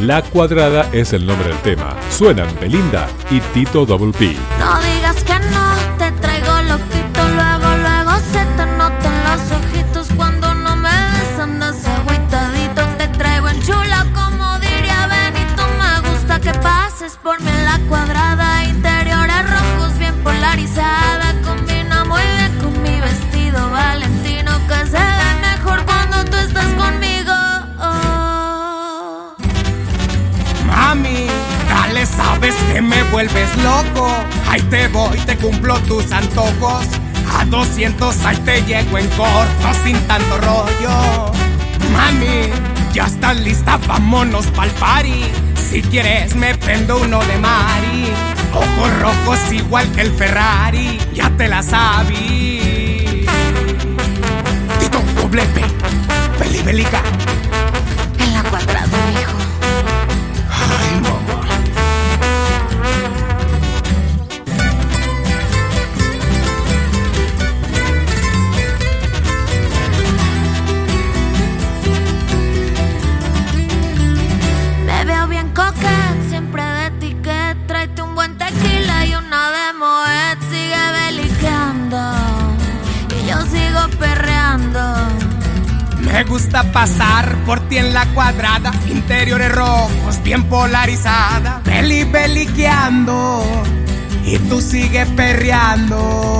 La Cuadrada es el nombre del tema. Suenan Belinda y Tito Double P. No digas que no, te traigo loquito. Luego se te notan los ojitos. Cuando no me ves andas agüitadito. Te traigo en chula como diría Benito. Me gusta que pases por mí en La Cuadrada. Interiores rojos bien polarizada. Combina muy bien con mi vestido valentino, que se ve mejor cuando tú estás conmigo. Mami, dale, sabes que me vuelves loco. Ahí te voy, te cumplo tus antojos. A 200 ahí te llego en corto, sin tanto rollo. Mami, ya estás lista, vámonos pa'l party. Si quieres me prendo uno de Mari. Ojos rojos igual que el Ferrari, ya te la sabí. Tito doble P, Belica. En La Cuadrada, mijo. Ay, mamá. Me veo bien coquet, siempre de etiqueta. Tráete un buen tequila y una de Moet. Sigue beliqueando y yo sigo perreando. Me gusta pasar por ti en La Cuadrada. Interiores rojos, bien polarizada. Beliqueando y tú sigues perreando.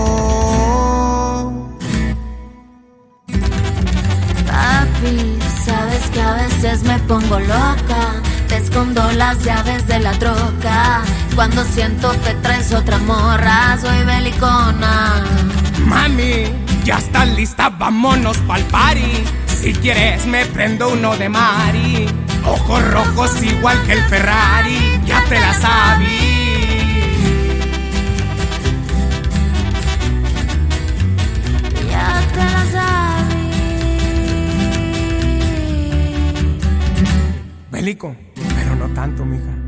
Papi, sabes que a veces me pongo loca. Te escondo las llaves de la troca. Cuando siento que traes otra morra, soy belicona. Mami, ya estás lista, vámonos pa'l party. Si quieres me prendo uno de Mari. Ojos rojos igual que el Ferrari, ya te la sabí. Ya te la sabí. Belico, pero no tanto, mija.